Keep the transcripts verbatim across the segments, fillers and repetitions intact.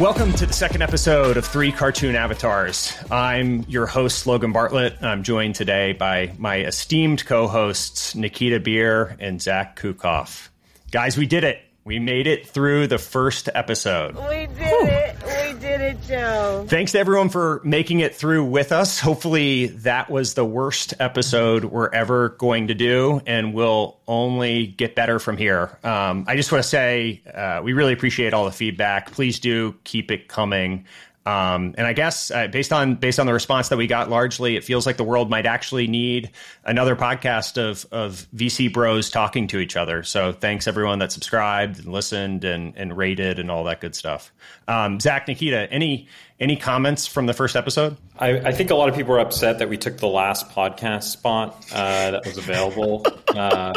Welcome to the second episode of Three Cartoon Avatars. I'm your host, Logan Bartlett. I'm joined today by my esteemed co-hosts, Nikita Beer and Zach Kukoff. Guys, we did it. We made it through the first episode. We did Whew. it. We did it, Joe. Thanks to everyone for making it through with us. Hopefully that was the worst episode we're ever going to do, and we'll only get better from here. Um, I just want to say uh, we really appreciate all the feedback. Please do keep it coming. Um, and I guess uh, based on based on the response that we got, largely, it feels like the world might actually need another podcast of of V C bros talking to each other. So thanks everyone that subscribed and listened and, and rated and all that good stuff. Um, Zach, Nikita, any any comments from the first episode? I, I think a lot of people are upset that we took the last podcast spot uh, that was available. uh,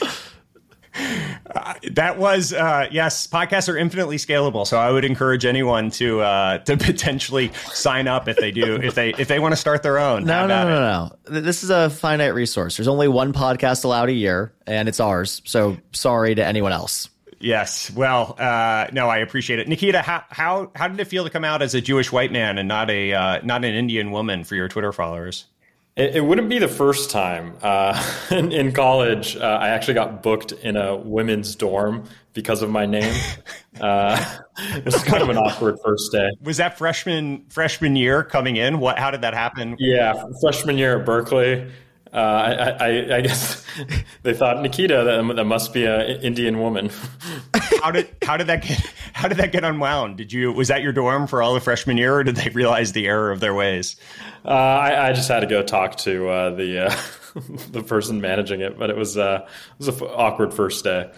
Uh, that was, uh, yes, podcasts are infinitely scalable. So I would encourage anyone to uh, to potentially sign up if they do, if they if they want to start their own. No, no, no, no, no. This is a finite resource. There's only one podcast allowed a year, and it's ours. So sorry to anyone else. Yes. Well, uh, no, I appreciate it. Nikita, how how how did it feel to come out as a Jewish white man and not a uh, not an Indian woman for your Twitter followers? It, it wouldn't be the first time. Uh, in, in college, uh, I actually got booked in a women's dorm because of my name. Uh, it was kind of an awkward first day. Was that freshman freshman year coming in? What? How did that happen? Yeah, freshman year at Berkeley. Uh, I, I, I guess they thought Nikita, that, that must be an Indian woman. How did how did that get how did that get unwound? Did you was that your dorm for all the freshman year, or did they realize the error of their ways? Uh, I, I just had to go talk to uh, the uh, the person managing it, but it was uh, it was an f- awkward first day.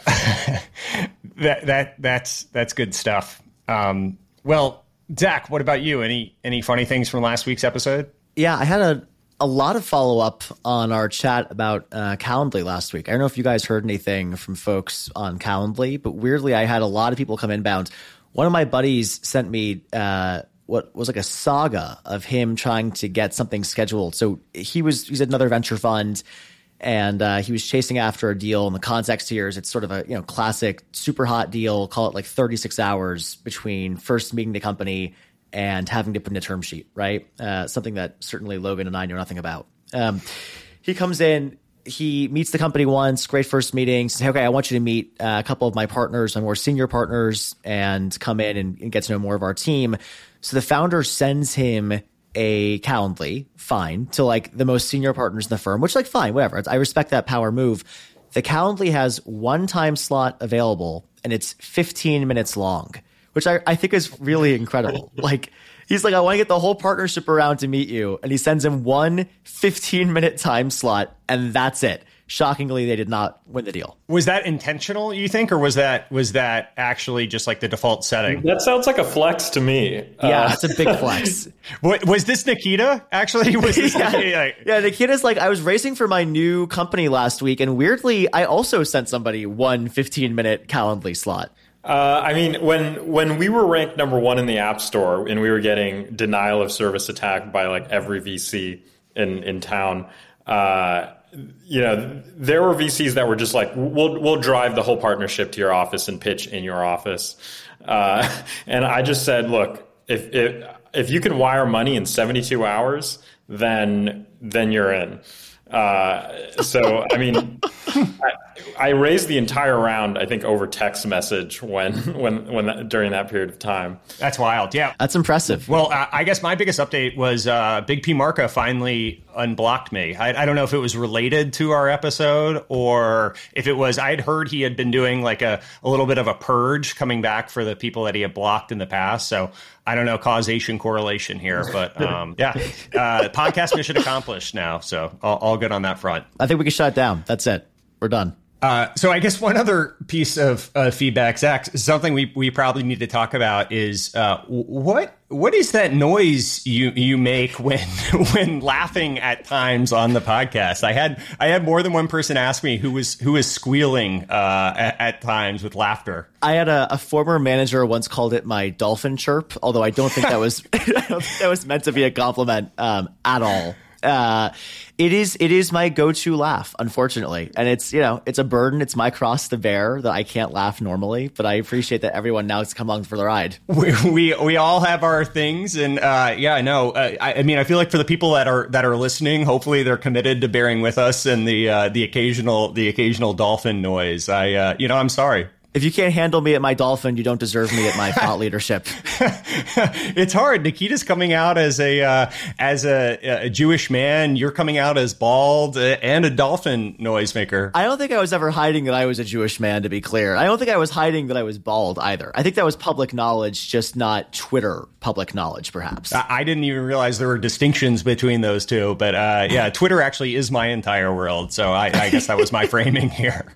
that that that's that's good stuff. Um, well, Zach, what about you? Any any funny things from last week's episode? Yeah, I had a. A lot of follow-up on our chat about uh, Calendly last week. I don't know if you guys heard anything from folks on Calendly, but weirdly, I had a lot of people come inbound. One of my buddies sent me uh, what was like a saga of him trying to get something scheduled. So he was he's another venture fund, and uh, he was chasing after a deal. In the context here is it's sort of a you know classic super hot deal. Call it like thirty-six hours between first meeting the company and having to put in a term sheet, right? Uh, something that certainly Logan and I know nothing about. Um, he comes in, he meets the company once, great first meeting, says, hey, okay, I want you to meet uh, a couple of my partners, my more senior partners, and come in and, and get to know more of our team. So the founder sends him a Calendly, fine, to like the most senior partners in the firm, which like, fine, whatever. I respect that power move. The Calendly has one time slot available, and it's fifteen minutes long. Which I, I think is really incredible. Like, he's like, I want to get the whole partnership around to meet you. And he sends him one fifteen-minute time slot, and that's it. Shockingly, they did not win the deal. Was that intentional, you think, or was that was that actually just like the default setting? That sounds like a flex to me. Yeah, uh, it's a big flex. What, was this Nikita, actually? Was this yeah. Nikita? yeah, Nikita's like, I was racing for my new company last week, and weirdly, I also sent somebody one fifteen-minute Calendly slot. Uh, I mean, when when we were ranked number one in the App Store and we were getting denial of service attacked by like every V C in in town, uh, you know, there were V Cs that were just like, we'll we'll drive the whole partnership to your office and pitch in your office. Uh, and I just said, look, if if if you can wire money in seventy-two hours, then then you're in. Uh, so, I mean, I, I raised the entire round, I think, over text message when, when, when that, during that period of time. That's wild. Yeah. That's impressive. Well, uh, I guess my biggest update was uh, Big P Marca finally unblocked me. I, I don't know if it was related to our episode or if it was, I had heard he had been doing like a, a little bit of a purge coming back for the people that he had blocked in the past. So I don't know causation correlation here, but um, yeah, uh, podcast mission accomplished now. So all, all good on that front. I think we can shut it down. That's it. We're done. Uh, so I guess one other piece of uh, feedback, Zach, something we, we probably need to talk about is uh, what what is that noise you you make when when laughing at times on the podcast? I had I had more than one person ask me who was who was squealing uh, at, at times with laughter. I had a, a former manager once called it my dolphin chirp, although I don't think that was I don't think that was meant to be a compliment um, at all. uh, it is it is my go-to laugh, unfortunately. And it's, you know, it's a burden. It's my cross to bear that I can't laugh normally. But I appreciate that everyone now has come along for the ride. We we, we all have our things. And uh, yeah, no, uh, I, I mean, I feel like for the people that are that are listening, hopefully they're committed to bearing with us and the uh, the occasional the occasional dolphin noise. I, uh, you know, I'm sorry. If you can't handle me at my dolphin, you don't deserve me at my thought leadership. It's hard. Nikita's coming out as a uh, as a, a Jewish man. You're coming out as bald uh, and a dolphin noisemaker. I don't think I was ever hiding that I was a Jewish man, to be clear. I don't think I was hiding that I was bald either. I think that was public knowledge, just not Twitter public knowledge, perhaps. I, I didn't even realize there were distinctions between those two. But uh, yeah, Twitter actually is my entire world. So I, I guess that was my framing here.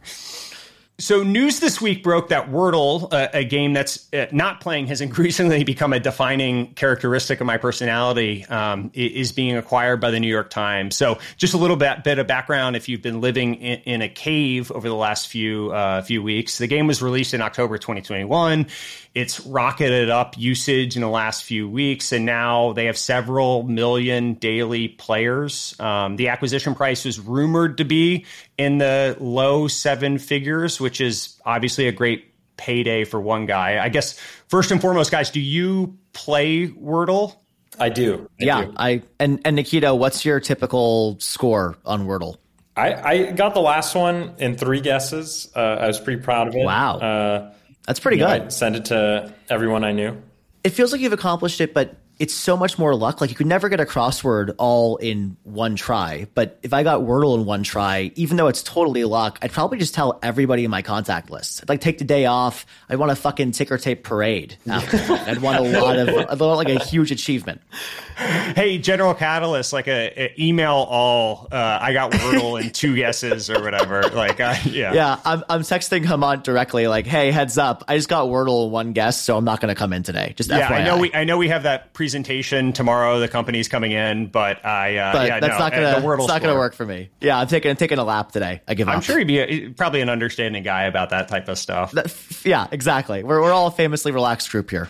So news this week broke that Wordle, uh, a game that's uh, not playing, has increasingly become a defining characteristic of my personality, um, is being acquired by the New York Times. So just a little bit, bit of background, if you've been living in, in a cave over the last few uh, few weeks. The game was released in October twenty twenty-one. It's rocketed up usage in the last few weeks, and now they have several million daily players. Um, the acquisition price was rumored to be in the low seven figures, which is obviously a great payday for one guy. I guess, first and foremost, guys, do you play Wordle? I do. I yeah, do. I and, and Nikita, what's your typical score on Wordle? I, I got the last one in three guesses. Uh, I was pretty proud of it. Wow. Uh, That's pretty you know, good. I sent it to everyone I knew. It feels like you've accomplished it, but it's so much more luck. Like, you could never get a crossword all in one try. But if I got Wordle in one try, even though it's totally luck, I'd probably just tell everybody in my contact list. I'd like take the day off. I'd want a fucking ticker tape parade after. I'd want a lot of, I'd want like a huge achievement. Hey, General Catalyst, like a, a email all, uh, I got Wordle in two guesses or whatever. Like, uh, yeah. Yeah, I'm, I'm texting Hemant directly like, hey, heads up. I just got Wordle in one guess, so I'm not going to come in today. Just yeah, F Y I. I know we I know we have that presentation tomorrow. The company's coming in, but I uh, but yeah, that's no, not gonna the Wordle it's not gonna score. work for me. Yeah, I'm taking I'm taking a lap today. I give I'm up. sure he'd be a, probably an understanding guy about that type of stuff. That, yeah, exactly. We're we're all a famously relaxed group here.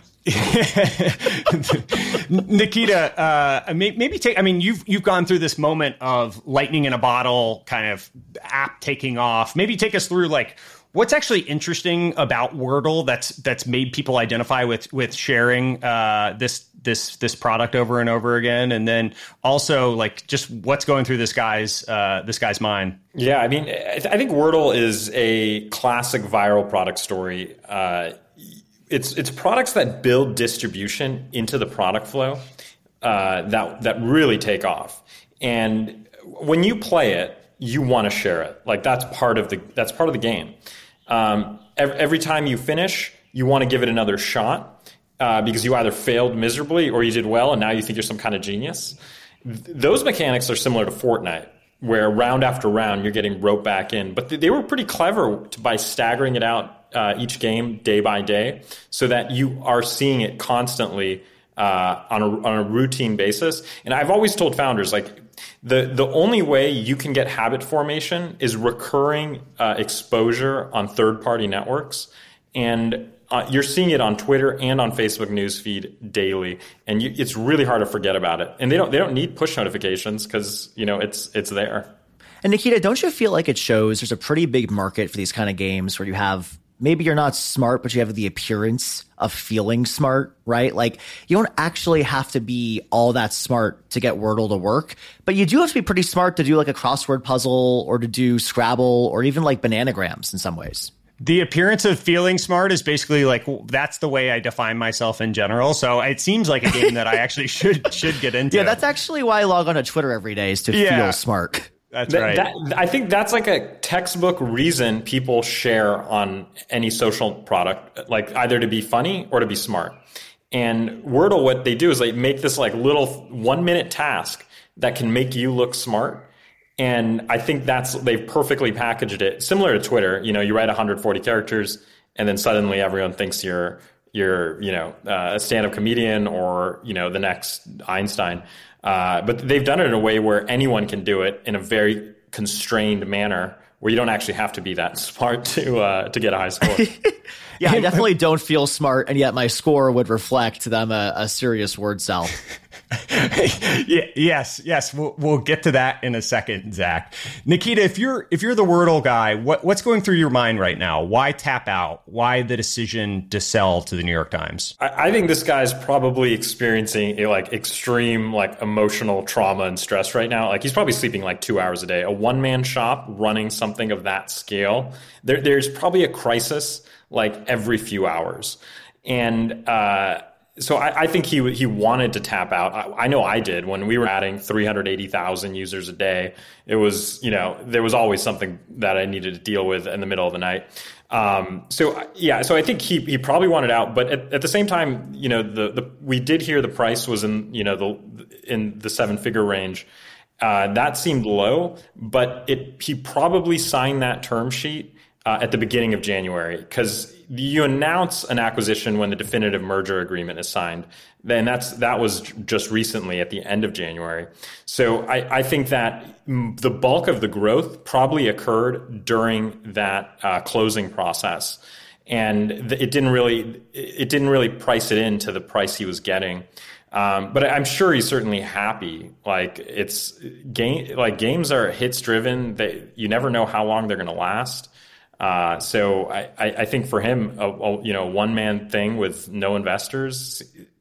Nikita, uh, maybe take. I mean, you've you've gone through this moment of lightning in a bottle kind of app taking off. Maybe take us through like what's actually interesting about Wordle that's that's made people identify with with sharing uh, this this this product over and over again, and then also like just what's going through this guy's uh, this guy's mind. Yeah, I mean, I think Wordle is a classic viral product story. Uh, It's it's products that build distribution into the product flow uh, that that really take off. And when you play it, you want to share it. Like that's part of the that's part of the game. Um, every, every time you finish, you want to give it another shot uh, because you either failed miserably or you did well, and now you think you're some kind of genius. Th- those mechanics are similar to Fortnite, where round after round you're getting roped back in. But th- they were pretty clever to, by staggering it out uh, each game day by day so that you are seeing it constantly uh, on, a, on a routine basis. And I've always told founders, like, the, the only way you can get habit formation is recurring uh, exposure on third-party networks. And uh, you're seeing it on Twitter and on Facebook newsfeed daily, and you, it's really hard to forget about it. And they don't they don't need push notifications because you know it's it's there. And Nikita, don't you feel like it shows there's a pretty big market for these kind of games where you have maybe you're not smart, but you have the appearance of feeling smart, right? Like you don't actually have to be all that smart to get Wordle to work, but you do have to be pretty smart to do like a crossword puzzle or to do Scrabble or even like bananagrams in some ways. The appearance of feeling smart is basically like that's the way I define myself in general. So it seems like a game that I actually should should get into. Yeah, that's actually why I log on to Twitter every day is to yeah, feel smart. That's that, right. That, I think that's like a textbook reason people share on any social product, like either to be funny or to be smart. And Wordle, what they do is they make this like little one minute task that can make you look smart. And I think that's, they've perfectly packaged it. Similar to Twitter, you know, you write one hundred forty characters and then suddenly everyone thinks you're, you're, you know, uh, a stand-up comedian or, you know, the next Einstein. Uh, but they've done it in a way where anyone can do it in a very constrained manner where you don't actually have to be that smart to, uh, to get a high score. Yeah, I definitely don't feel smart, and yet my score would reflect that I'm a, a serious word cell. yeah, yes, yes. We'll we'll get to that in a second, Zach. Nikita, if you're if you're the Wordle guy, what what's going through your mind right now? Why tap out? Why the decision to sell to the New York Times? I, I think this guy's probably experiencing a, like extreme like emotional trauma and stress right now. Like he's probably sleeping like two hours a day. A one man shop running something of that scale, there, there's probably a crisis like every few hours, and. uh So I, I think he he wanted to tap out. I, I know I did when we were adding three hundred eighty thousand users a day. It was, you know, there was always something that I needed to deal with in the middle of the night. Um, so yeah, so I think he he probably wanted out, but at, at the same time, you know, the, the we did hear the price was in you know the in the seven figure range. Uh, that seemed low, but it he probably signed that term sheet uh, at the beginning of January because. You announce an acquisition when the definitive merger agreement is signed. Then that's that was just recently at the end of January. So I, I think that the bulk of the growth probably occurred during that uh, closing process, and it didn't really it didn't really price it into the price he was getting. Um, but I'm sure he's certainly happy. Like it's game like games are hits driven. They you never know how long they're going to last. Uh, so I, I think for him, a, a, you know, one man thing with no investors.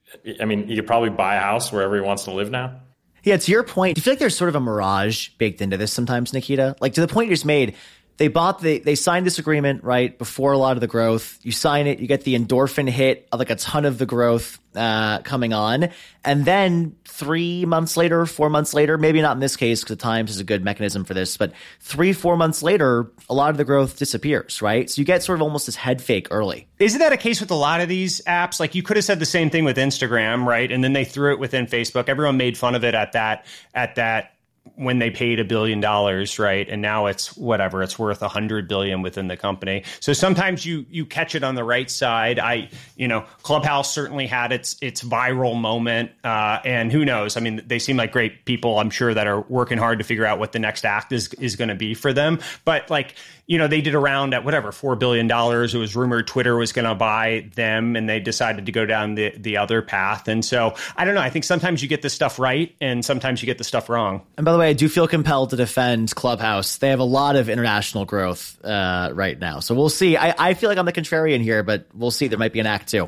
I mean, he could probably buy a house wherever he wants to live now. Yeah, to your point, do you feel like there's sort of a mirage baked into this sometimes, Nikita? Like to the point you just made, they bought the, they signed this agreement right before a lot of the growth. You sign it, you get the endorphin hit of like a ton of the growth uh, coming on, and then three months later, four months later, maybe not in this case because the Times is a good mechanism for this, but three, four months later, a lot of the growth disappears, right? So you get sort of almost this head fake early. Isn't that a case with a lot of these apps? Like you could have said the same thing with Instagram, right? And then they threw it within Facebook. Everyone made fun of it at that at that. when they paid a billion dollars, right? And now it's whatever, it's worth a hundred billion within the company. So sometimes you you catch it on the right side. I, you know, Clubhouse certainly had its its viral moment. Uh, and who knows? I mean, they seem like great people, I'm sure, that are working hard to figure out what the next act is is going to be for them. But like, you know, they did around at whatever, four billion dollars. It was rumored Twitter was going to buy them, and they decided to go down the, the other path. And so I don't know. I think sometimes you get this stuff right, and sometimes you get the stuff wrong. And by the way, I do feel compelled to defend Clubhouse. They have a lot of international growth uh, right now. So we'll see. I, I feel like I'm the contrarian here, but we'll see. There might be an act two.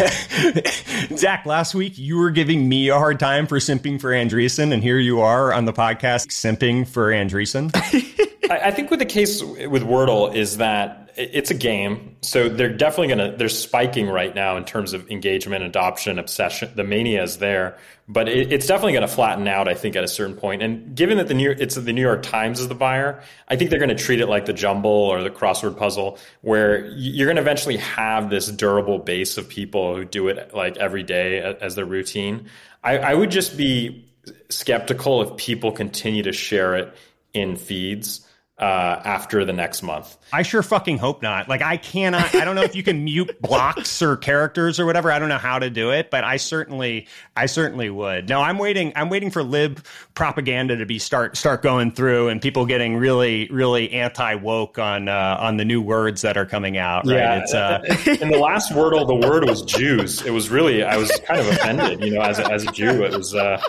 Zach, last week you were giving me a hard time for simping for Andreessen, and here you are on the podcast simping for Andreessen. I think with the case with Wordle is that it's a game. So they're definitely going to, they're spiking right now in terms of engagement, adoption, obsession. The mania is there, but it, it's definitely going to flatten out, I think, at a certain point. And given that the New York, it's the New York Times is the buyer, I think they're going to treat it like the Jumble or the crossword puzzle, where you're going to eventually have this durable base of people who do it like every day as their routine. I, I would just be skeptical if people continue to share it in feeds Uh, after the next month. I sure fucking hope not. Like I cannot, I don't know if you can mute blocks or characters or whatever. I don't know how to do it, but I certainly, I certainly would. No, I'm waiting, I'm waiting for lib propaganda to be start, start going through and people getting really, really anti-woke on, uh, on the new words that are coming out. Right. Yeah. It's, uh, in the last Wordle, the word was Jews. It was really, I was kind of offended, you know, as a, as a Jew, it was, uh,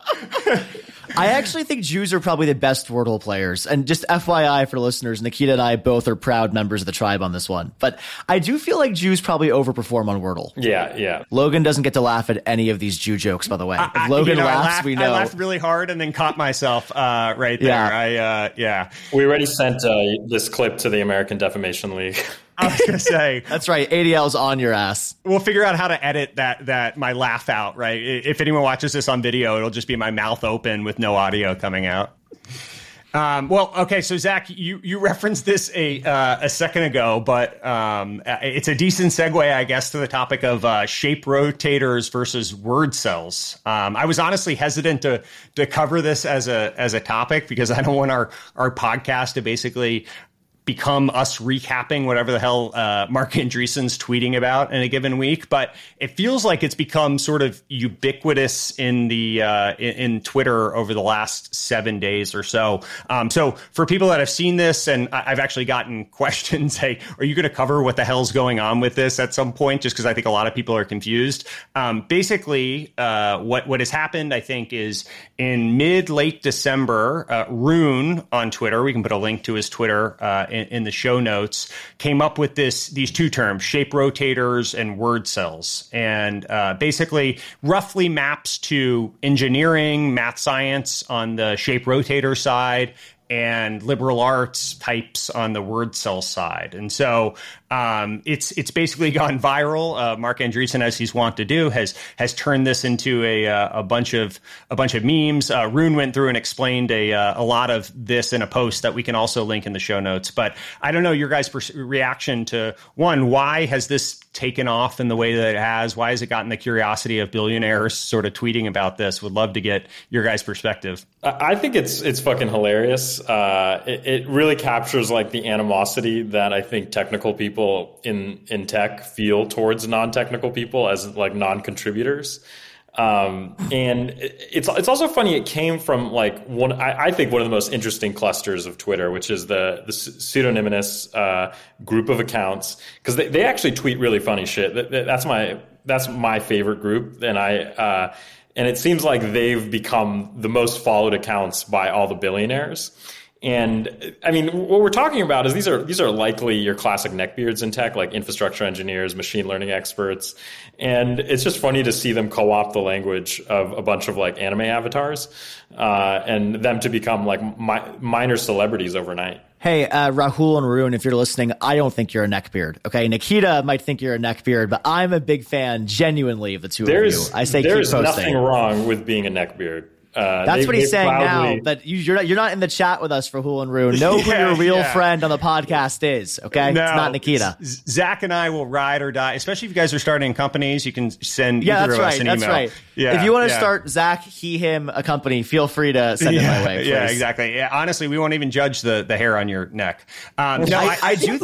I actually think Jews are probably the best Wordle players. And just F Y I for listeners, Nikita and I both are proud members of the tribe on this one. But I do feel like Jews probably overperform on Wordle. Yeah, yeah. Logan doesn't get to laugh at any of these Jew jokes, by the way. I, if Logan you know, laughs, I laughed, we know. I laughed really hard and then caught myself uh, right there. Yeah. I, uh, yeah. We already sent uh, this clip to the American Defamation League. I was going to say. That's right. A D L's on your ass. We'll figure out how to edit that, that my laugh out, right? If anyone watches this on video, it'll just be my mouth open with no audio coming out. Um, well, okay, so Zach, you, you referenced this a uh, a second ago, but um, it's a decent segue, I guess, to the topic of uh, shape rotators versus word cells. Um, I was honestly hesitant to to cover this as a as a topic because I don't want our our podcast to basically become us recapping whatever the hell uh, Marc Andreessen's tweeting about in a given week. But it feels like it's become sort of ubiquitous in the uh, in, in Twitter over the last seven days or so. Um, so for people that have seen this, and I've actually gotten questions, hey, are you going to cover what the hell's going on with this at some point? Just because I think a lot of people are confused. Um, basically, uh, what what has happened, I think, is in mid late December, uh, Rune on Twitter, we can put a link to his Twitter uh, in, in the show notes, came up with this these two terms, shape rotators and word cells, and uh, basically roughly maps to engineering, math science on the shape rotator side, and liberal arts types on the word cell side. And so um, it's it's basically gone viral. Uh, Marc Andreessen, as he's wont to do, has has turned this into a uh, a bunch of a bunch of memes. Uh, Rune went through and explained a uh, a lot of this in a post that we can also link in the show notes. But I don't know your guys' pers- reaction to, one, why has this taken off in the way that it has? Why has it gotten the curiosity of billionaires sort of tweeting about this? Would love to get your guys' perspective. I think it's it's fucking hilarious. Uh, it, it really captures like the animosity that I think technical people in in tech feel towards non-technical people as like non-contributors. Um, and it, it's it's also funny. It came from like one I, I think one of the most interesting clusters of Twitter, which is the the pseudonymous uh, group of accounts, because they, they actually tweet really funny shit. That, that, that's my that's my favorite group, and I. Uh, And it seems like they've become the most followed accounts by all the billionaires. And I mean, what we're talking about is these are these are likely your classic neckbeards in tech, like infrastructure engineers, machine learning experts. And it's just funny to see them co-opt the language of a bunch of like anime avatars uh, and them to become like mi- minor celebrities overnight. Hey, uh, Rahul and Rune, if you're listening, I don't think you're a neckbeard. Okay, Nikita might think you're a neckbeard, but I'm a big fan, genuinely, of the two there's, of you. I say there's keep posting. nothing wrong with being a neckbeard. Uh, That's they, what he's saying proudly... now. But you, you're not, you're not in the chat with us, Rahul and Rune. Know who Yeah, your real yeah. friend on the podcast is. Okay, No, it's not Nikita. Z- Zach and I will ride or die, especially if you guys are starting companies. You can send Yeah, either that's of us right. an That's email. right. Yeah, if you want to yeah. start Zach, he, him, a company, feel free to send yeah, it my way. Please. Yeah, exactly. Yeah, honestly, we won't even judge the, the hair on your neck. Um, no, I, I, I do.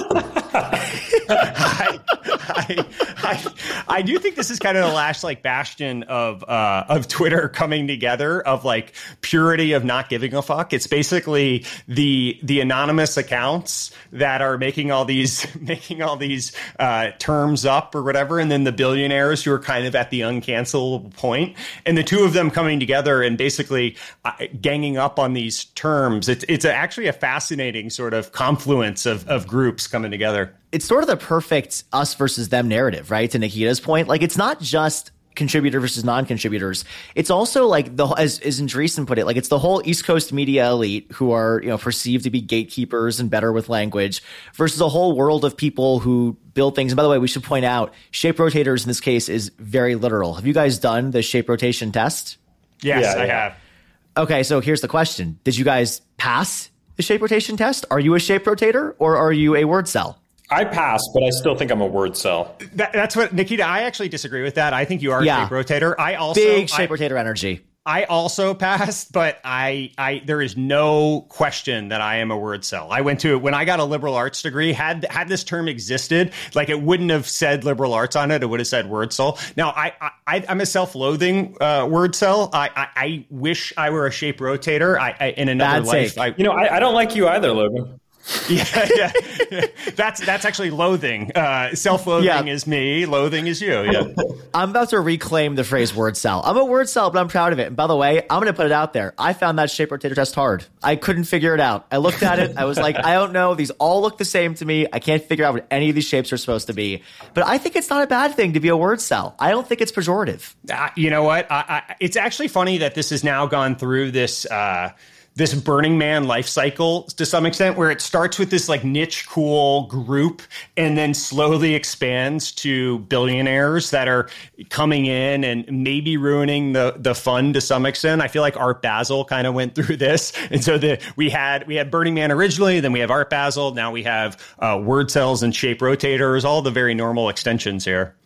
I, I, I, I do think this is kind of the last like bastion of uh, of Twitter coming together, of like purity of not giving a fuck. It's basically the the anonymous accounts that are making all these making all these uh, terms up or whatever, and then the billionaires who are kind of at the uncancelable point, and the two of them coming together and basically uh, ganging up on these terms. It's it's actually a fascinating sort of confluence of of groups coming together. It's sort of the perfect us versus them narrative, right? To Nikita's point, like it's not just contributor versus non-contributors. It's also like the, as, as Andreessen put it, like it's the whole East Coast media elite who are, you know, perceived to be gatekeepers and better with language versus a whole world of people who build things. And by the way, we should point out shape rotators in this case is very literal. Have you guys done the shape rotation test? Yes, Yeah, I yeah. have. Okay, so here's the question. Did you guys pass the shape rotation test? Are you a shape rotator or are you a word cell? I pass, but I still think I'm a word cell. That, that's what, Nikita, I actually disagree with that. I think you are Yeah. a shape rotator. I also Big shape I, rotator energy. I also passed, but I, I, there is no question that I am a word cell. I went to, when I got a liberal arts degree, had, had this term existed, like it wouldn't have said liberal arts on it. It would have said word cell. Now I, I, I'm a self-loathing, uh, word cell. I, I, I wish I were a shape rotator. I, I in another Bad life, take. I, You know, I, I don't like you either, Logan. yeah, yeah, yeah. That's, that's actually loathing. Uh, self-loathing Yeah. is me. Loathing is you. Yeah. I'm about to reclaim the phrase word cell. I'm a word cell, but I'm proud of it. And by the way, I'm going to put it out there. I found that shape rotator test hard. I couldn't figure it out. I looked at it. I was like, I don't know. These all look the same to me. I can't figure out what any of these shapes are supposed to be. But I think it's not a bad thing to be a word cell. I don't think it's pejorative. Uh, you know what? I, I, it's actually funny that this has now gone through this uh, this Burning Man life cycle to some extent, where it starts with this like niche cool group and then slowly expands to billionaires that are coming in and maybe ruining the the fun to some extent. I feel like Art Basel kind of went through this, and so the we had we had Burning Man originally, then we have Art Basel, now we have uh, word cells and shape rotators, all the very normal extensions here.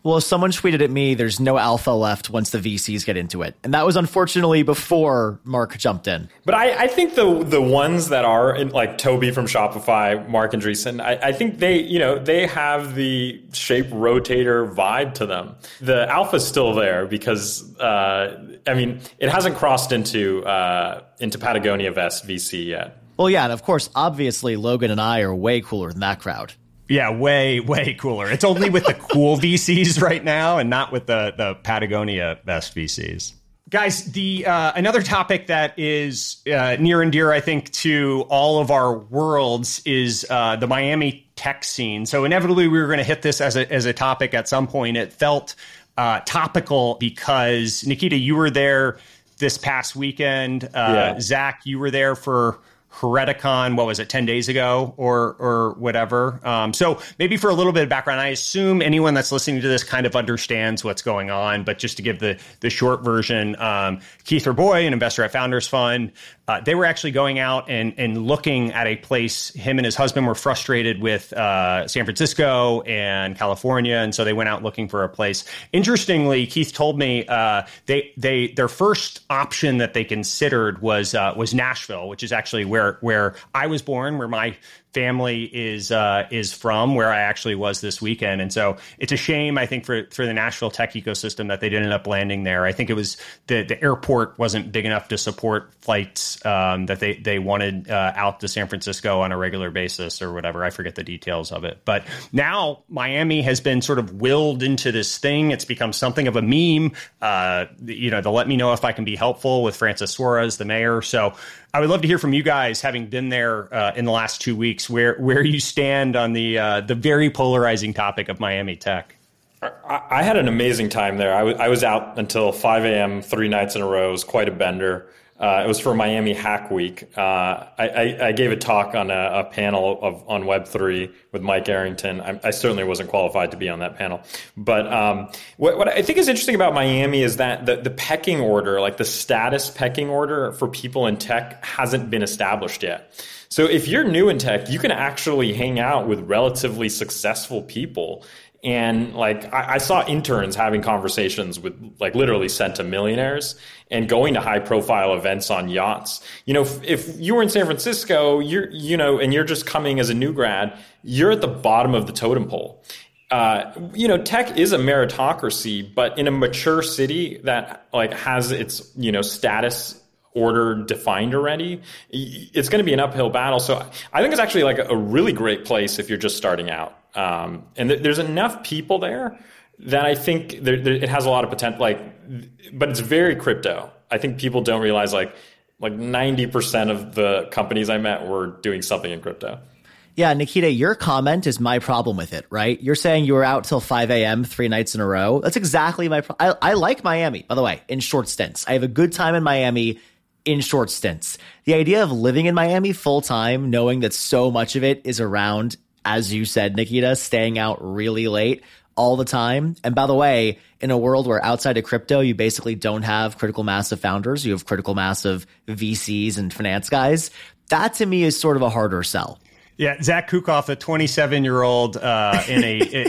Well, someone tweeted at me, there's no alpha left once the V Cs get into it. And that was unfortunately before Mark jumped in. But I, I think the the ones that are in, like Toby from Shopify, Mark Andreessen, I, I think they, you know, they have the shape rotator vibe to them. The alpha's still there because, uh, I mean, it hasn't crossed into uh, into Patagonia Vest V C yet. Well, yeah, and of course, obviously, Logan and I are way cooler than that crowd. Yeah, way, way cooler. It's only with the cool V Cs right now and not with the, the Patagonia Vest V Cs. Guys, the uh, another topic that is uh, near and dear, I think, to all of our worlds is uh, the Miami tech scene. So inevitably, we were going to hit this as a, as a topic at some point. It felt uh, topical because, Nikita, you were there this past weekend. Uh, yeah. Zach, you were there for Hereticon, what was it, ten days ago or or whatever. Um, so maybe for a little bit of background, I assume anyone that's listening to this kind of understands what's going on. But just to give the the short version, um, Keith Raboy, an investor at Founders Fund, uh, they were actually going out and, and looking at a place. Him and his husband were frustrated with uh, San Francisco and California. And so they went out looking for a place. Interestingly, Keith told me uh, they they their first option that they considered was uh, was Nashville, which is actually where where I was born, where my family is uh, is from, where I actually was this weekend. And so it's a shame, I think, for, for the Nashville tech ecosystem that they didn't end up landing there. I think it was the, the airport wasn't big enough to support flights um, that they, they wanted uh, out to San Francisco on a regular basis or whatever. I forget the details of it. But now Miami has been sort of willed into this thing. It's become something of a meme. Uh, you know, they'll let me know if I can be helpful with Francis Suarez, the mayor. So I would love to hear from you guys, having been there uh, in the last two weeks, where where you stand on the uh, the very polarizing topic of Miami tech. I, I had an amazing time there. I, w- I was out until five a.m. three nights in a row. It was quite a bender. Uh, it was for Miami Hack Week. Uh, I, I, I gave a talk on a, a panel of on Web three with Mike Arrington. I, I certainly wasn't qualified to be on that panel. But um, what, what I think is interesting about Miami is that the, the pecking order, like the status pecking order for people in tech, hasn't been established yet. So if you're new in tech, you can actually hang out with relatively successful people. And like I, I saw interns having conversations with like literally centimillionaires and going to high profile events on yachts. You know, if, if you were in San Francisco, you're, you know, and you're just coming as a new grad, you're at the bottom of the totem pole. Uh, you know, tech is a meritocracy, but in a mature city that like has its, you know, status order defined already, it's going to be an uphill battle. So I think it's actually like a really great place if you're just starting out. Um, and th- there's enough people there that I think there, there, it has a lot of potential, like, but it's very crypto. I think people don't realize like, like ninety percent of the companies I met were doing something in crypto. Yeah, Nikita, your comment is my problem with it, right? You're saying you were out till five a.m. three nights in a row. That's exactly my problem. I like Miami, by the way, in short stints. I have a good time in Miami in short stints. The idea of living in Miami full time, knowing that so much of it is around, as you said, Nikita, staying out really late all the time. And by the way, in a world where outside of crypto, you basically don't have critical mass of founders, you have critical mass of V Cs and finance guys. That to me is sort of a harder sell. Yeah, Zach Kukoff, a twenty-seven-year-old uh, in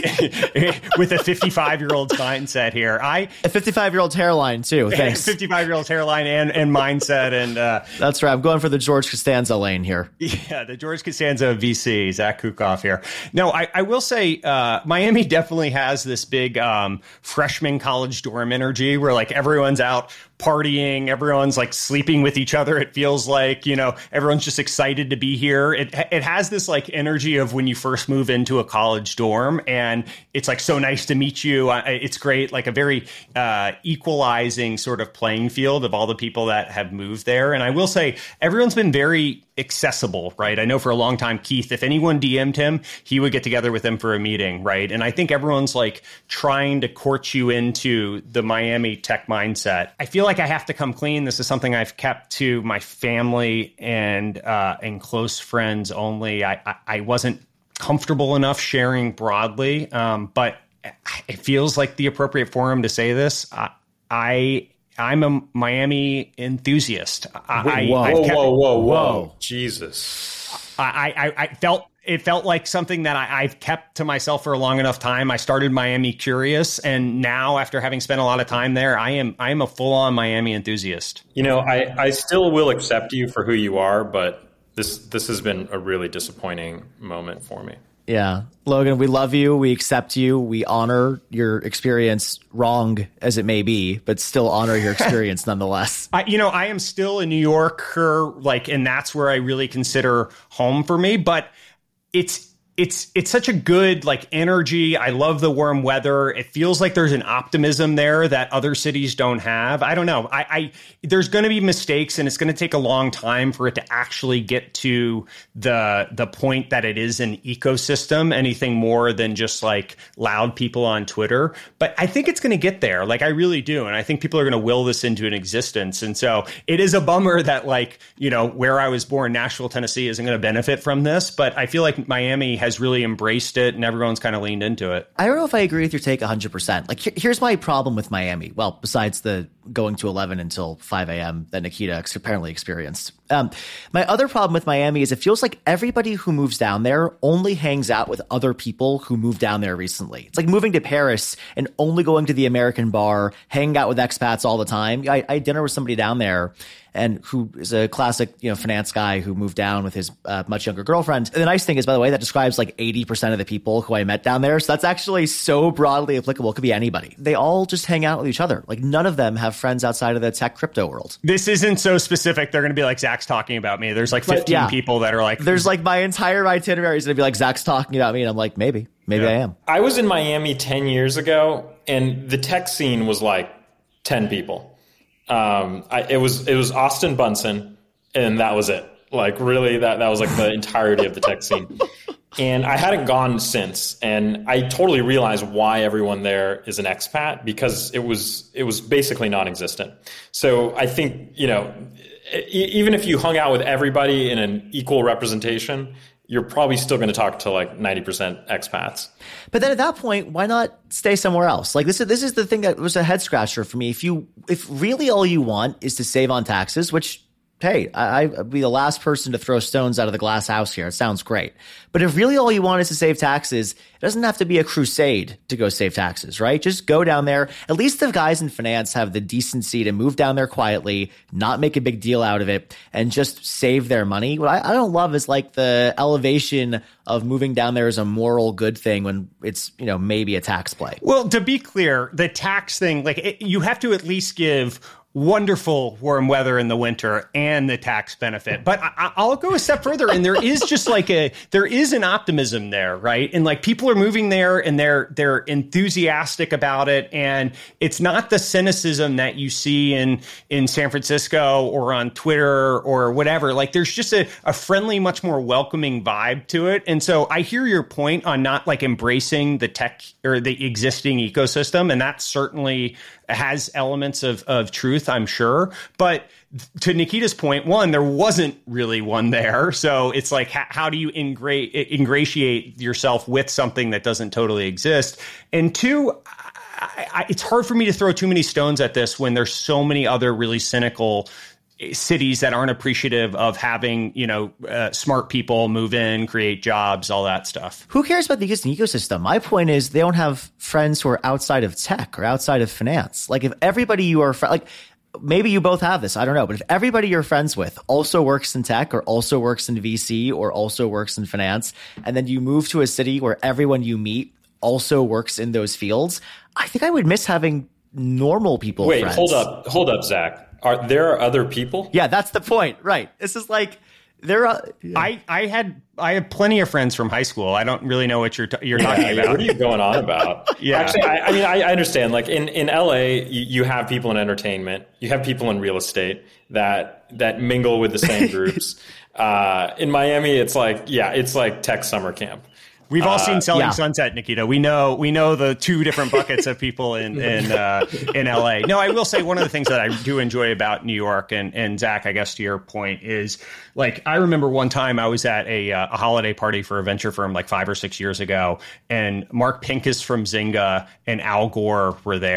a with a fifty-five-year-old's mindset here. I a fifty-five-year-old's hairline too. Thanks. fifty-five-year-old's hairline and, and mindset, and uh, that's right. I'm going for the George Costanza lane here. Yeah, the George Costanza V C, Zach Kukoff here. No, I, I will say uh, Miami definitely has this big um, freshman college dorm energy where like everyone's out partying, everyone's like sleeping with each other. It feels like, you know, everyone's just excited to be here. It it has this like energy of when you first move into a college dorm and it's like so nice to meet you. It's great, like a very uh, equalizing sort of playing field of all the people that have moved there. And I will say everyone's been very accessible, right? I know for a long time, Keith, if anyone D M'd him, he would get together with them for a meeting, right? And I think everyone's like trying to court you into the Miami tech mindset. I feel like I have to come clean. This is something I've kept to my family and uh, and close friends only. I, I, I wasn't comfortable enough sharing broadly, um, but it feels like the appropriate forum to say this. I, I I'm a Miami enthusiast. I, whoa, I, whoa, kept, whoa, whoa, whoa, Jesus. I, I, I felt it felt like something that I, I've kept to myself for a long enough time. I started Miami curious, and now after having spent a lot of time there, I am I am a full on Miami enthusiast. You know, I, I still will accept you for who you are, but this this has been a really disappointing moment for me. Yeah. Logan, we love you. We accept you. We honor your experience, wrong as it may be, but still honor your experience nonetheless. I, you know, I am still a New Yorker, like, and that's where I really consider home for me. But it's it's it's such a good like energy. I love the warm weather. It feels like there's an optimism there that other cities don't have. I don't know. I, I there's going to be mistakes, and it's going to take a long time for it to actually get to the the point that it is an ecosystem, anything more than just like loud people on Twitter. But I think it's going to get there. Like I really do, and I think people are going to will this into an existence. And so it is a bummer that like you know where I was born, Nashville, Tennessee, isn't going to benefit from this. But I feel like Miami has has really embraced it, and everyone's kind of leaned into it. I don't know if I agree with your take one hundred percent. Like, here's my problem with Miami. Well, besides the going to eleven until five a.m. that Nikita apparently experienced. Um, my other problem with Miami is it feels like everybody who moves down there only hangs out with other people who moved down there recently. It's like moving to Paris and only going to the American bar, hanging out with expats all the time. I, I had dinner with somebody down there and who is a classic, you know, finance guy who moved down with his uh, much younger girlfriend. And the nice thing is, by the way, that describes like eighty percent of the people who I met down there. So that's actually so broadly applicable. It could be anybody. They all just hang out with each other. Like none of them have friends outside of the tech crypto world. This isn't so specific. They're going to be like, Zach's talking about me. There's like fifteen but, yeah, people that are like, there's like my entire itinerary is going to be like, Zach's talking about me. And I'm like, maybe, maybe yeah. I am. I was in Miami ten years ago and the tech scene was like ten people. Um, I, it was, it was Austin Bunsen and that was it. Like really that, that was like the entirety of the tech scene. And I hadn't gone since, and I totally realized why everyone there is an expat because it was it was basically non-existent. So I think, you know, even if you hung out with everybody in an equal representation, you're probably still going to talk to like ninety percent expats. But then at that point, why not stay somewhere else? Like this is this is the thing that was a head scratcher for me. If you if really all you want is to save on taxes, which hey, I, I'd be the last person to throw stones out of the glass house here. It sounds great. But if really all you want is to save taxes, it doesn't have to be a crusade to go save taxes, right? Just go down there. At least the guys in finance have the decency to move down there quietly, not make a big deal out of it, and just save their money. What I, I don't love is like the elevation of moving down there as a moral good thing when it's, you know, maybe a tax play. Well, to be clear, the tax thing, like it, you have to at least give wonderful warm weather in the winter and the tax benefit. But I, I'll go a step further. And there is just like a, there is an optimism there, right? And like people are moving there and they're, they're enthusiastic about it. And it's not the cynicism that you see in, in San Francisco or on Twitter or whatever. Like there's just a, a friendly, much more welcoming vibe to it. And so I hear your point on not like embracing the tech or the existing ecosystem. And that certainly has elements of, of truth, I'm sure. But to Nikita's point, one, there wasn't really one there. So it's like, how, how do you ingra- ingratiate yourself with something that doesn't totally exist? And two, I, I, it's hard for me to throw too many stones at this when there's so many other really cynical cities that aren't appreciative of having, you know, uh, smart people move in, create jobs, all that stuff. Who cares about the existing ecosystem? My point is they don't have friends who are outside of tech or outside of finance. Like if everybody you are, fr- like maybe you both have this, I don't know, but if everybody you're friends with also works in tech or also works in V C or also works in finance, and then you move to a city where everyone you meet also works in those fields, I think I would miss having normal people. Wait, friends. hold up, hold up, Zach. Are there are other people? Yeah, that's the point. Right. This is like there are. Yeah. I, I had I have plenty of friends from high school. I don't really know what you're t- you're yeah, talking about. What are you going on about? yeah. Actually, I, I mean, I, I understand. Like in, in L A, you, you have people in entertainment, you have people in real estate that that mingle with the same groups. uh, in Miami, it's like yeah, it's like tech summer camp. We've all seen Selling uh, yeah. Sunset, Nikita. We know we know the two different buckets of people in in uh, in L A. No, I will say one of the things that I do enjoy about New York, and and Zach, I guess to your point, is like I remember one time I was at a uh, a holiday party for a venture firm like five or six years ago, and Mark Pincus from Zynga and Al Gore were there.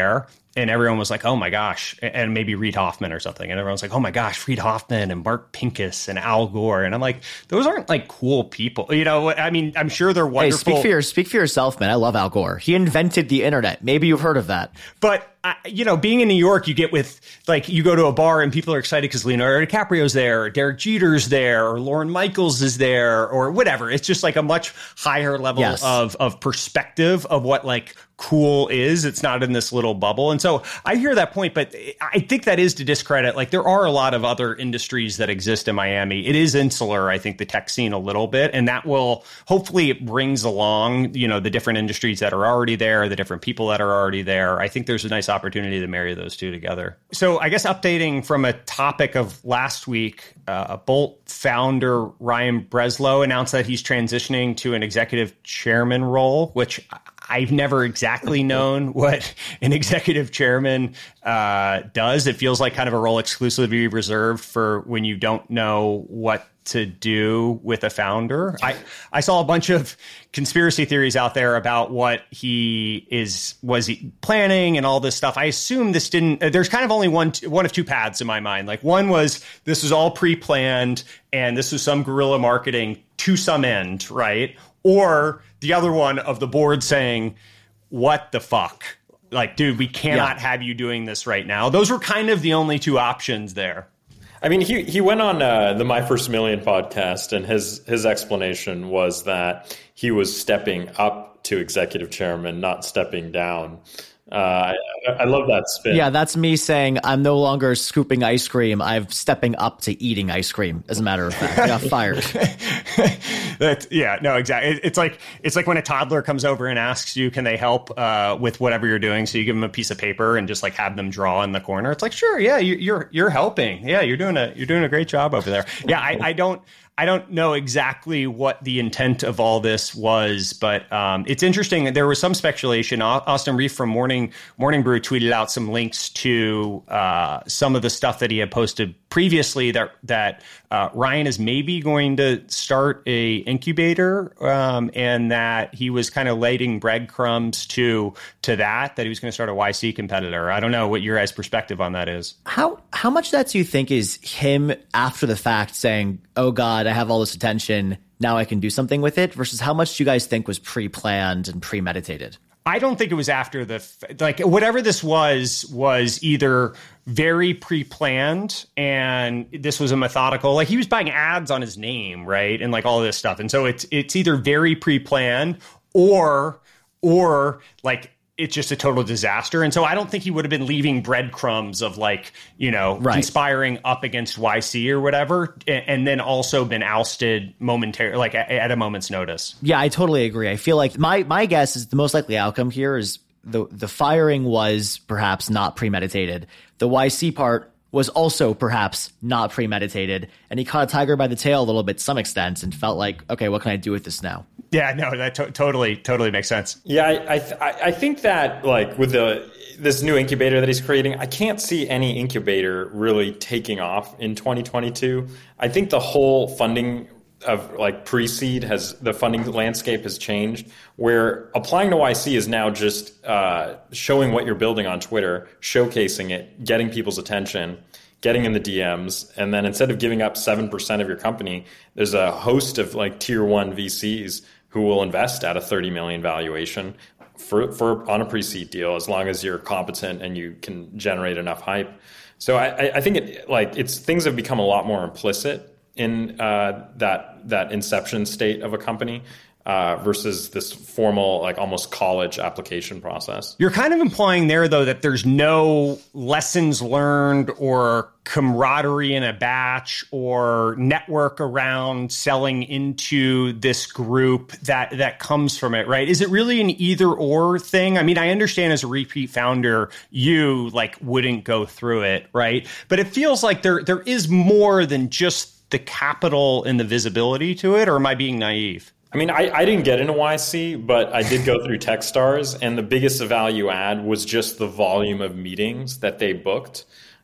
and everyone was like, oh my gosh, and maybe Reid Hoffman or something. And everyone's like, oh my gosh, Reid Hoffman and Mark Pincus and Al Gore. And I'm like, those aren't like cool people. You know, I mean, I'm sure they're wonderful. Hey, speak for, your, speak for yourself, man. I love Al Gore. He invented the internet. Maybe you've heard of that. But, I, you know, being in New York, you get with, like, you go to a bar and people are excited because Leonardo DiCaprio's there, or Derek Jeter's there, or Lorne Michaels is there, or whatever. It's just like a much higher level yes. of, of perspective of what, like, cool is. It's not in this little bubble. And so I hear that point, but I think that is to discredit. Like, there are a lot of other industries that exist in Miami. It is insular, I think, the tech scene a little bit, and that will, hopefully it brings along, you know, the different industries that are already there, the different people that are already there. I think there's a nice opportunity to marry those two together. So I guess updating from a topic of last week, uh, Bolt founder Ryan Breslow announced that he's transitioning to an executive chairman role, which I've never exactly known what an executive chairman uh, does. It feels like kind of a role exclusively reserved for when you don't know what to do with a founder. I, I saw a bunch of conspiracy theories out there about what he is was he planning and all this stuff. I assume this didn't. There's kind of only one one of two paths in my mind. Like, one was this was all pre-planned and this was some guerrilla marketing to some end, right? Or the other one of the board saying, what the fuck? Like, dude, we cannot yeah. have you doing this right now. Those were kind of the only two options there. I mean, he he went on uh, the My First Million podcast, and his his explanation was that he was stepping up to executive chairman, not stepping down. Uh, I, I love that spin. Yeah, that's me saying I'm no longer scooping ice cream. I'm stepping up to eating ice cream. As a matter of fact, I got fired. That, yeah, no, exactly. It, it's like it's like when a toddler comes over and asks you, can they help uh, with whatever you're doing? So you give them a piece of paper and just like have them draw in the corner. It's like, sure, yeah, you, you're you're helping. Yeah, you're doing a you're doing a great job over there. Yeah, I, I don't. I don't know exactly what the intent of all this was, but um, it's interesting. There was some speculation. Austin Reef from Morning Morning Brew tweeted out some links to uh, some of the stuff that he had posted previously that that uh, Ryan is maybe going to start a incubator, um, and that he was kind of laying breadcrumbs to to that, that he was going to start a Y C competitor. I don't know what your guys' perspective on that is. How how much of that do you think is him after the fact saying, oh God, I have all this attention, now I can do something with it, versus how much do you guys think was pre-planned and premeditated? I don't think it was after the, like, whatever this was, was either very pre-planned and this was a methodical, like he was buying ads on his name, right? And like all this stuff. And so it's, it's either very pre-planned or, or like, it's just a total disaster. And so I don't think he would have been leaving breadcrumbs of like, you know, right. conspiring up against Y C or whatever, and, and then also been ousted momentarily, like at, at a moment's notice. Yeah, I totally agree. I feel like my, my guess is the most likely outcome here is the, the firing was perhaps not premeditated. The Y C part was also perhaps not premeditated. And he caught a tiger by the tail a little bit to some extent and felt like, okay, what can I do with this now? Yeah, no, that to- totally, totally makes sense. Yeah, I I, th- I think that like with the this new incubator that he's creating, I can't see any incubator really taking off in twenty twenty-two. I think the whole funding of like pre-seed has the funding landscape has changed, where applying to Y C is now just uh, showing what you're building on Twitter, showcasing it, getting people's attention, getting in the D Ms, and then instead of giving up seven percent of your company, there's a host of like tier one V Cs who will invest at a thirty million valuation for, for on a pre-seed deal, as long as you're competent and you can generate enough hype. So I, I think it like it's things have become a lot more implicit in uh, that that inception state of a company. Uh, versus this formal, like almost college application process. You're kind of implying there, though, that there's no lessons learned or camaraderie in a batch or network around selling into this group that that comes from it, right? Is it really an either or thing? I mean, I understand as a repeat founder, you like wouldn't go through it, right? But it feels like there there is more than just the capital and the visibility to it, or am I being naive? I mean, I, I didn't get into Y C, but I did go through Techstars, and the biggest value add was just the volume of meetings that they booked.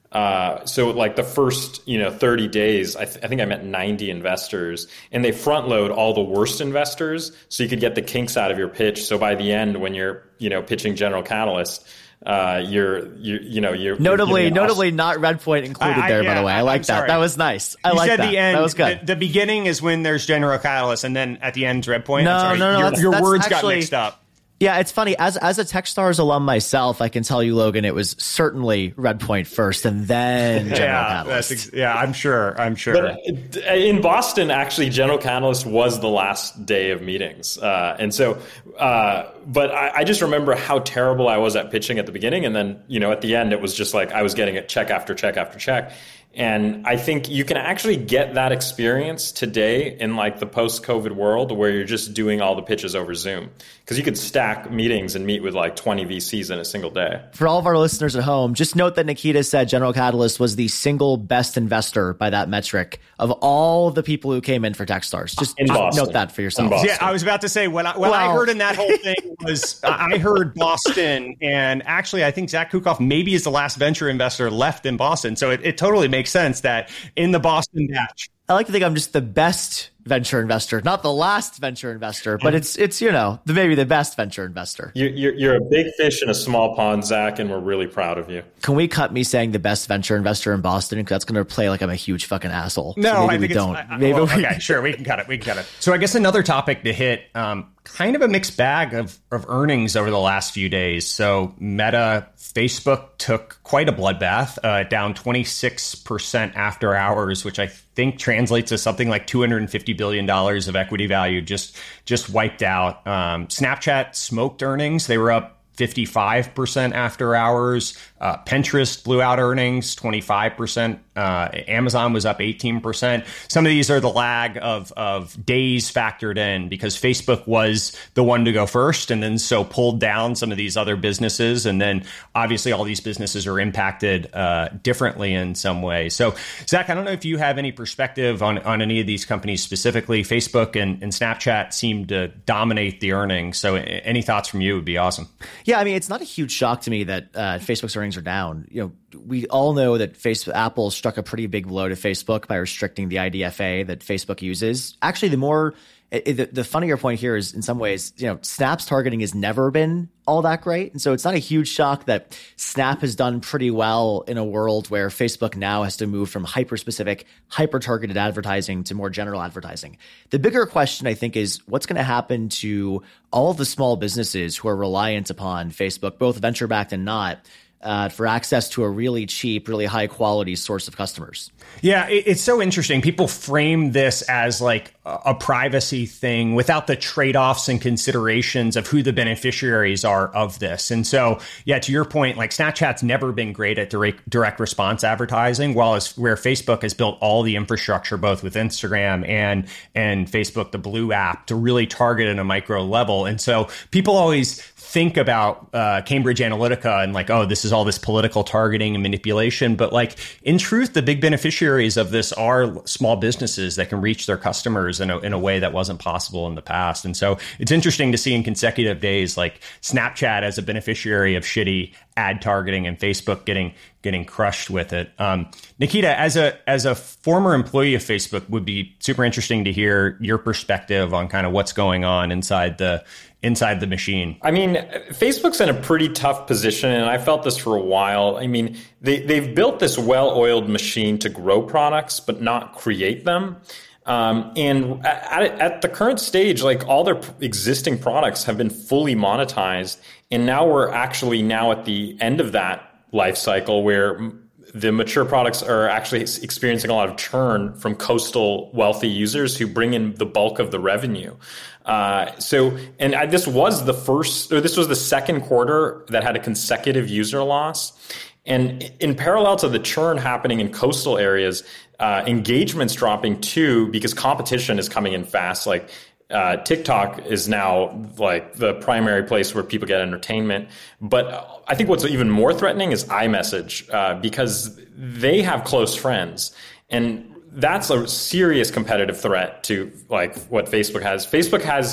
Uh, so like the first, you know, thirty days, I, th- I think I met ninety investors, and they front load all the worst investors so you could get the kinks out of your pitch. So by the end, when you're, you know, pitching General Catalyst, uh, you're, you you know, you're notably, you're notably not Redpoint included I, I, there, yeah, by the way. I like I'm that. sorry. That was nice. I you like said that. The end, that was good. The, the beginning is when there's General Catalyst, and then at the end, Redpoint. No, I'm sorry. no, no, Your, that's- your that's words actually- got mixed up. Yeah, it's funny. As as a Techstars alum myself, I can tell you, Logan, it was certainly Redpoint first, and then General Yeah, Catalyst. that's ex- yeah, I'm sure. I'm sure. But in Boston, actually, General Catalyst was the last day of meetings. Uh, and so, uh, but I, I just remember how terrible I was at pitching at the beginning. And then, you know, at the end, it was just like I was getting it check after check after check. And I think you can actually get that experience today in like the post-COVID world where you're just doing all the pitches over Zoom. Because you could stack meetings and meet with like twenty V Cs in a single day. For all of our listeners at home, just note that Nikita said General Catalyst was the single best investor by that metric of all the people who came in for Techstars. Just, In just Boston. note that for yourself. In Boston. Yeah, I was about to say what I, what I Well- heard in that whole thing was I heard Boston, and actually I think Zach Kukoff maybe is the last venture investor left in Boston. So it, it totally makes sense that in the Boston batch. I like to think I'm just the best venture investor, not the last venture investor, but it's it's you know the maybe the best venture investor. You're, you're, you're a big fish in a small pond, Zach, and we're really proud of you. Can we cut me saying the best venture investor in Boston? Because that's going to play like I'm a huge fucking asshole. No, so maybe I we think don't. it's, I, I, maybe well, we, okay, sure, we can cut it. We can cut it. So I guess another topic to hit, um, kind of a mixed bag of, of earnings over the last few days. So Meta, Facebook took quite a bloodbath, uh, down twenty-six percent after hours, which I think translates to something like two hundred fifty billion dollars of equity value just just wiped out. Um, Snapchat smoked earnings. They were up fifty-five percent after hours. Uh, Pinterest blew out earnings, twenty-five percent. Uh, Amazon was up eighteen percent. Some of these are the lag of, of days factored in because Facebook was the one to go first and then so pulled down some of these other businesses. And then obviously all these businesses are impacted uh, differently in some way. So Zach, I don't know if you have any perspective on, on any of these companies specifically. Facebook and, and Snapchat seem to dominate the earnings. So any thoughts from you would be awesome. Yeah, I mean, it's not a huge shock to me that uh, Facebook's earnings are down. You know, we all know that Facebook, Apple struck a pretty big blow to Facebook by restricting the I D F A that Facebook uses. Actually, the more it, the, the funnier point here is, in some ways, you know, Snap's targeting has never been all that great, and so it's not a huge shock that Snap has done pretty well in a world where Facebook now has to move from hyper-specific, hyper-targeted advertising to more general advertising. The bigger question, I think, is what's going to happen to all of the small businesses who are reliant upon Facebook, both venture-backed and not, Uh, for access to a really cheap, really high quality source of customers. Yeah, it, it's so interesting. People frame this as like a, a privacy thing without the trade-offs and considerations of who the beneficiaries are of this. And so, yeah, to your point, like Snapchat's never been great at direct, direct response advertising, while as where Facebook has built all the infrastructure, both with Instagram and and Facebook, the Blue app, to really target at a micro level. And so people always think about uh, Cambridge Analytica and like, oh, this is all this political targeting and manipulation. But like, in truth, the big beneficiaries of this are small businesses that can reach their customers in a, in a way that wasn't possible in the past. And so it's interesting to see in consecutive days, like Snapchat as a beneficiary of shitty ad targeting and Facebook getting getting crushed with it. Um, Nikita, as a as a former employee of Facebook, would be super interesting to hear your perspective on kind of what's going on inside the inside the machine. I mean, Facebook's in a pretty tough position, and I felt this for a while. I mean, they, they've built this well-oiled machine to grow products, but not create them. Um, and at, at the current stage, like all their existing products have been fully monetized. And now we're actually now at the end of that life cycle where the mature products are actually experiencing a lot of churn from coastal wealthy users who bring in the bulk of the revenue. Uh, so, and I, this was the first, or this was the second quarter that had a consecutive user loss. And in parallel to the churn happening in coastal areas, uh, engagement's dropping too because competition is coming in fast. Like uh, TikTok is now like the primary place where people get entertainment. But I think what's even more threatening is iMessage uh, because they have close friends. And that's a serious competitive threat to like what Facebook has. Facebook has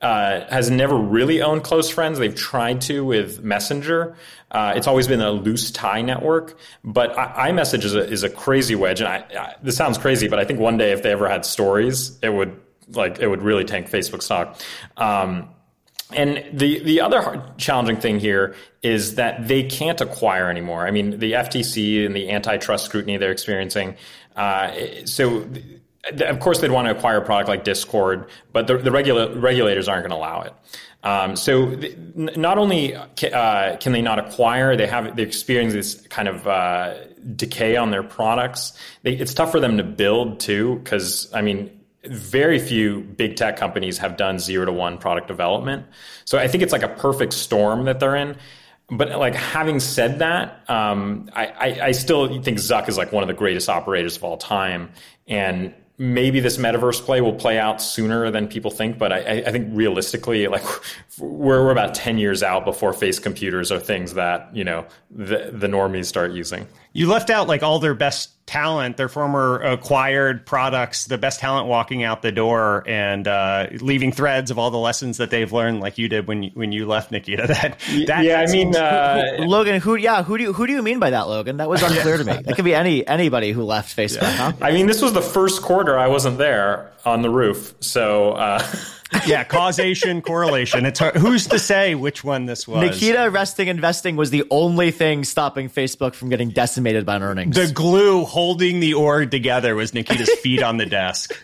uh, has never really owned close friends. They've tried to with Messenger. Uh, it's always been a loose tie network, but I- iMessage is a, is a crazy wedge. And I, I, this sounds crazy, but I think one day if they ever had stories, it would like it would really tank Facebook stock. Um, And the, the other hard, challenging thing here is that they can't acquire anymore. I mean, the F T C and the antitrust scrutiny they're experiencing. Uh, so, of course, they'd want to acquire a product like Discord, but the, the regula- regulators aren't going to allow it. Um, so, the, not only uh, can they not acquire, they have they experience this kind of uh, decay on their products. They, it's tough for them to build too, because I mean. Very few big tech companies have done zero to one product development. So I think it's like a perfect storm that they're in. But like having said that, um, I, I, I still think Zuck is like one of the greatest operators of all time. And maybe this metaverse play will play out sooner than people think. But I, I think realistically, like we're, we're about ten years out before face computers are things that, you know, the, the normies start using. You left out like all their best talent, their former acquired products, the best talent walking out the door and uh, leaving threads of all the lessons that they've learned, like you did when you, when you left, Nikita. That, that yeah, I mean, uh, Logan, who, yeah, who do you, who do you mean by that, Logan? That was unclear to me. That could be any anybody who left Facebook. Yeah. Huh? I mean, this was the first quarter I wasn't there on the roof, so. Uh, yeah, causation, correlation. It's hard. Who's to say which one this was? Nikita resting investing was the only thing stopping Facebook from getting decimated by earnings. The glue holding the org together was Nikita's feet on the desk.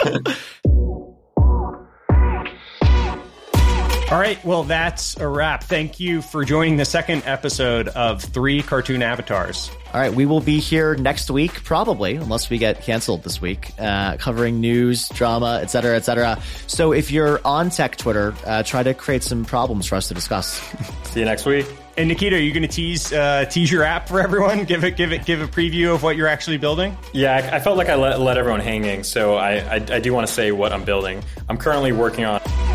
All right, well, that's a wrap. Thank you for joining the second episode of Three Cartoon Avatars. All right, we will be here next week, probably, unless we get canceled this week, uh, covering news, drama, et cetera, et cetera. So if you're on tech Twitter, uh, try to create some problems for us to discuss. See you next week. And Nikita, are you going to tease uh, tease your app for everyone? Give it, give it, give a preview of what you're actually building. Yeah, I, I felt like I let, let everyone hanging, so I, I, I do want to say what I'm building. I'm currently working on.